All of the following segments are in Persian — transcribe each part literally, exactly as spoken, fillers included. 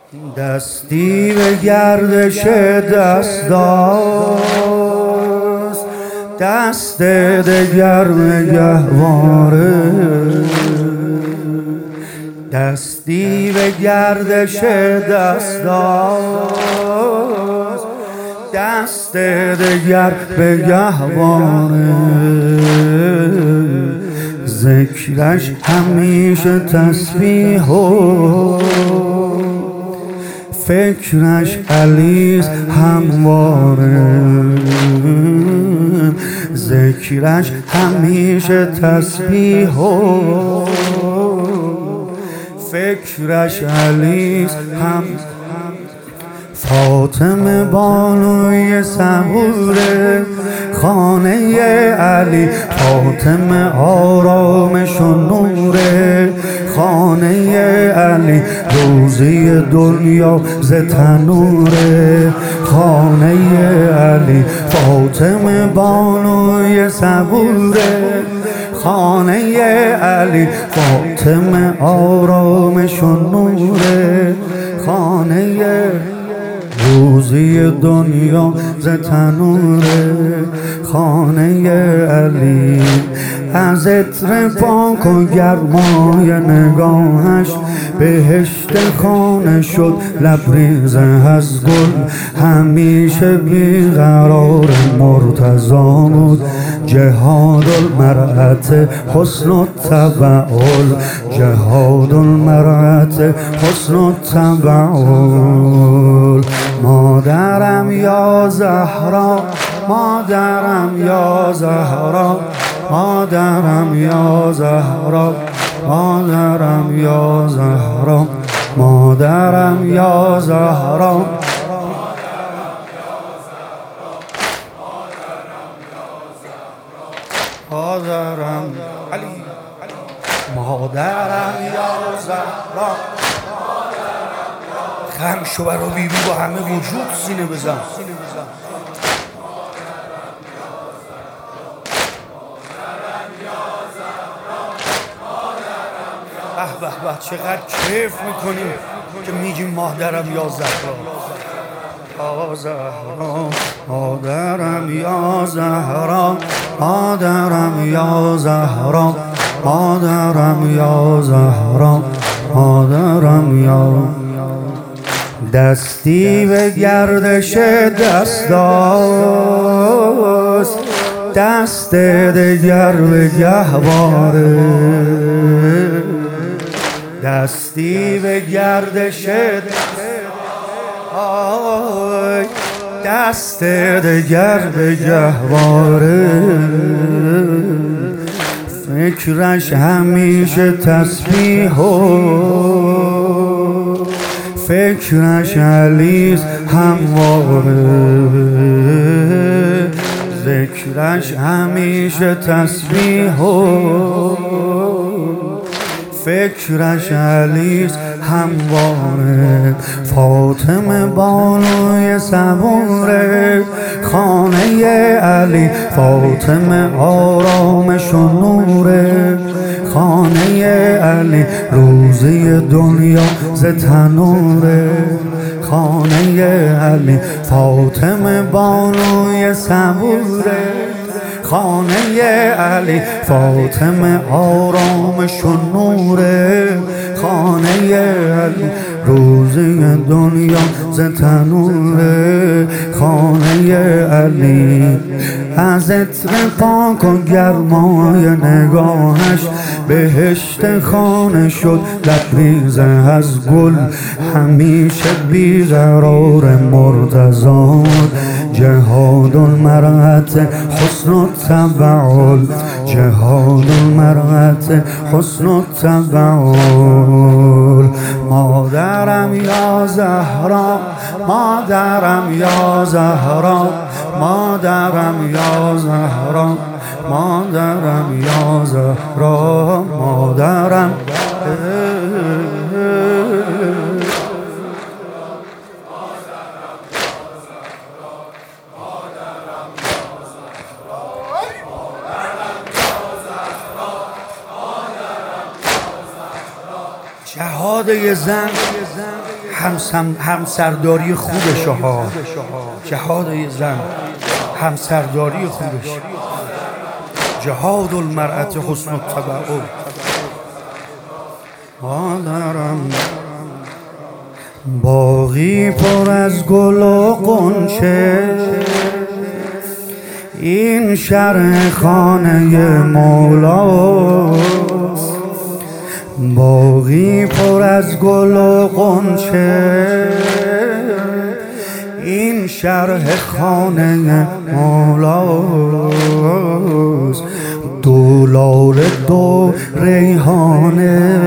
دستی به گردش دستاست، دست دگر نگهواره. دستی به گردش دستاست، دست دگر به گهواره. ذکرش همیشه تسبیح و فکرش علیست همواره. ذکرش همیشه تسبیح و فکرش علیست هم. فاطمه بانوی صبوره خانه علی، فاطمه آرامش و نوره خانه علی. روزی دنیا ز تنوره خانه علی. فاطمه بانوی صبوره خانه علی، فاطمه آرامش و نوره خانه. روزی دنیا ز تنوره خانه علی. از عطر پاک و گرمای نگاهش بهشت خانه شد لبریز از گل. همیشه بیقرار مرتضا بود جهاد المرأة حسن التبعل. جهاد المرأة حسن التبعل. مادرم یا زهرا، مادرم یا زهرا، مادرم یا زهرا، مادرم یا زهرا، مادرم یا زهرا. مادرم علی، مادرم یا زهرا. خم شو برا بیبی با همه وجود سینه بزن. به به به چقدر کیف میکنیم که میگیم مادرم یا زهرا. یا زهرا، مادرم یا زهرا، مادرم یا زهرا، مادرم یا زهرا، مادرم یا. دستی به گردش دستاست، دست دگر به گهواره. دستی به گردش دست دگر به گهواره. فکرش همیشه تسبیح و فکرش علیست همواره. ذکرش همیشه تسبیح و فکرش علیست همواره. فاطمه بانوی صبوره خانه علی، فاطمه آرامش و نوره خانه علی. روزی دنیا ز تنوره خانه علی. فاطمه بانوی صبوره خانه علی، فاطمه آرامش و نوره خانه علی. روزی دنیا ز تنوره خانه علی. از عطر پاک و گرمای نگاهش بهشت خانه شد لبریز از گل. همیشه بیقرار مرتضا جهاد المرأة حسن التبعل. جهاد المرأة حسن التبعل. مادرم یا زهرا، مادرم یا زهرا، مادرم یا زهرا، مادرم یا زهرا، مادرم. جهاد یه زن همسرداری خوبشه ها، جهاد یه زن همسرداری خوبش، جهاد المرأة حسن التبعل. مادرم باغی پر از گل و غنچه، این شرح خانه مولاست. باغی پر از گل و غنچه، این شرح خانه مولاست. دو لاله دو ریحانه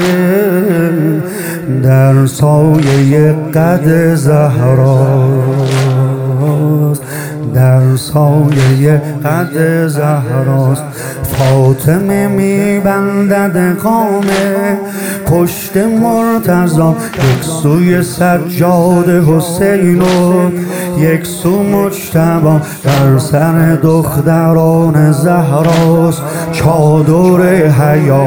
در سایه قد زهراست، در سایه قد زهراست. فاطمه میبندد قامه پشت مرتضی، یک سوی سجاد حسین و یک سو مجتبی، در سر دختران زهراست چادر حیا.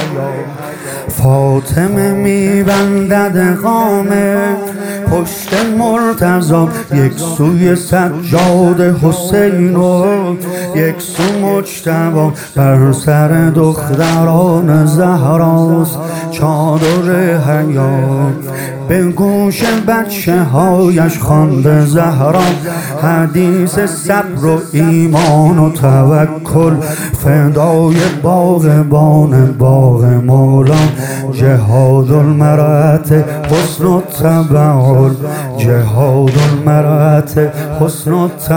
فاطمه میبندد قامه پشت مرتضی، یک سوی سجاد حسین و یک سو مجتبی، بر سر دختران زهراست چادر حیا. به گوش بچه هایش خوانده زهرا حدیث صبر و ایمان و توکل، فدای باغبان باغ مولا، جهاد المرأة حسن التبعل، جهاد المرأة حسن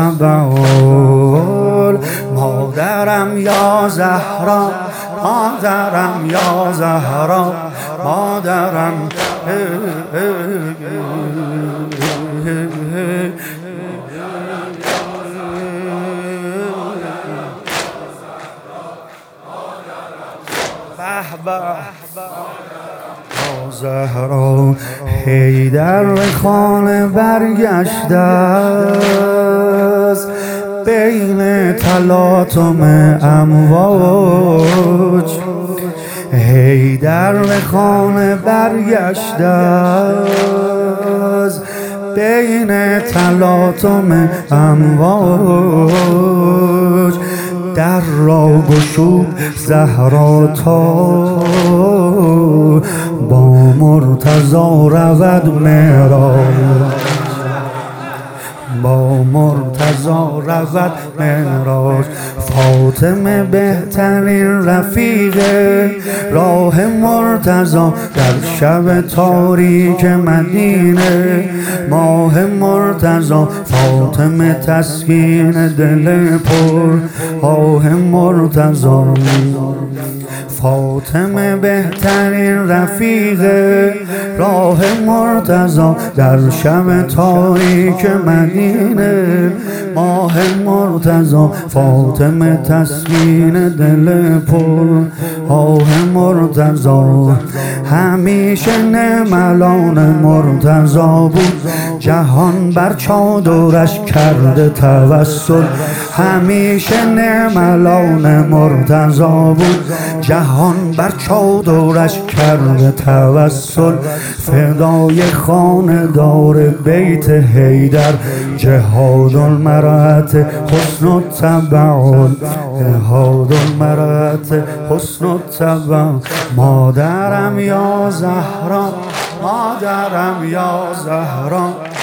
التبعل. مادرم یا زهرا، مادرم یا زهرا، مادرم زهرا. حیدر به خانه برگشته است بین تلاطم امواج، حیدر به خانه برگشته است بین تلاطم امواج. در را گشود زهرا تا با مرتضی رود معراج، با مرتضی رود معراج. فاطمه بهترین رفیقه راه مرتضی، در شب تاریک مدینه ماه مرتضی. فاطمه تسکین دل پر آه مرتضی، فاطمه بهترین رفیقه راه مرتضی، در شب تاریک مدینه ماه مرتضی. فاطمه تسکین دل پر آه مرتضی. همیشه نملان مرتضی بود، جهان بر چادرش کرده توسل. همیشه نملان مرتضی بود، جهان بر چادرش کرده توسل. فدای خاندار بیت حیدر، جهاد المرأة حسن التبعل، جهاد المرأة حسن التبعل. مادرم یا زهرا، مادرم یا زهرا.